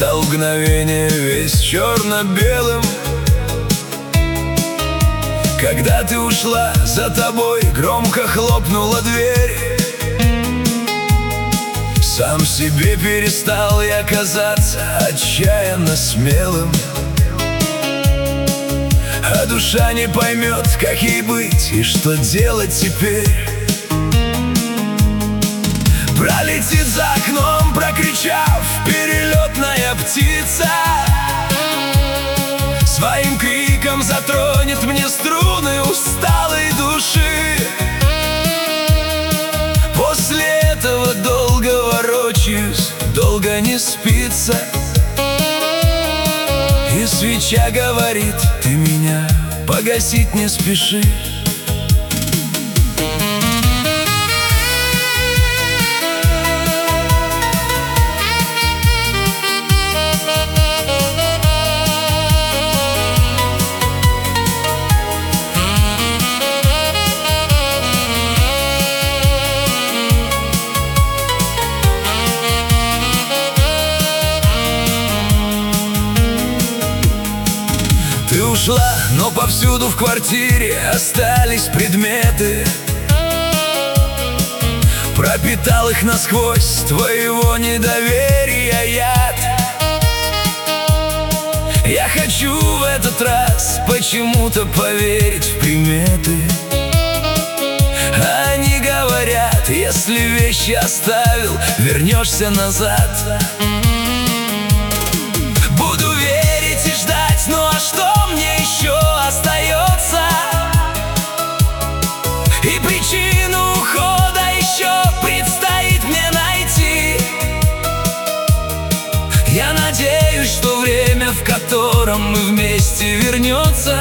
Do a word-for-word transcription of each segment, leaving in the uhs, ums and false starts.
стал мгновение весь черно-белым. Когда ты ушла, за тобой громко хлопнула дверь. Сам себе перестал я казаться отчаянно смелым, а душа не поймет, как ей быть и что делать теперь. Пролетит за окном, прокричав, перелетная птица, своим криком затронет мне струны усталой души. После этого долго ворочаюсь, долго не спится, и свеча говорит: ты меня погасить не спеши. Ты ушла, но повсюду в квартире остались предметы. Пропитал их насквозь твоего недоверия яд. Я хочу в этот раз почему-то поверить в приметы. Они говорят, если вещи оставил, вернешься назад. Буду верить и ждать, ну а что мне еще остается? И причину ухода еще предстоит мне найти. Я надеюсь, что время, в котором мы вместе, вернется,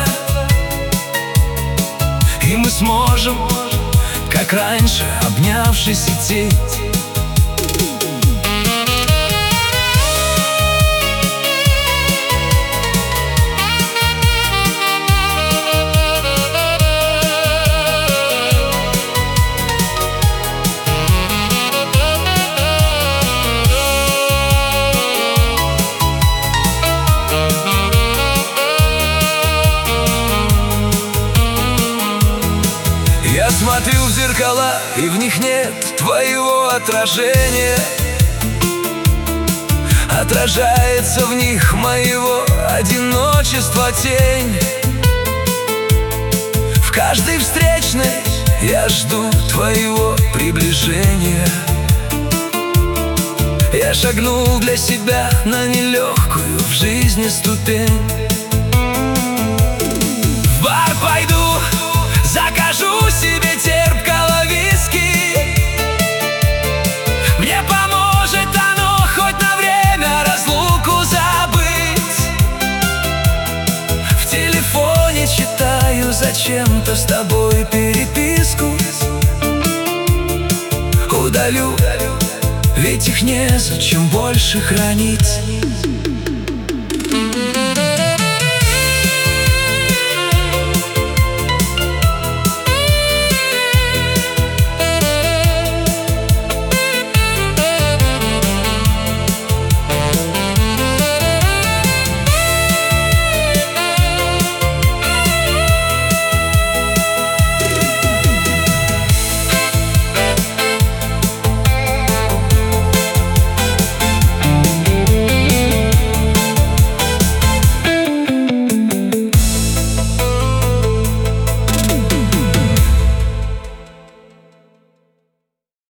и мы сможем, как раньше, обнявшись, идти. Я смотрю в зеркала, и в них нет твоего отражения. Отражается в них моего одиночества тень. В каждой встречной я жду твоего приближения. Я шагнул для себя на нелегкую в жизни ступень. В бар пойду, закажу себе терпкого виски. Мне поможет оно хоть на время разлуку забыть. В телефоне читаю зачем-то с тобой переписку. Удалю, ведь их незачем больше хранить.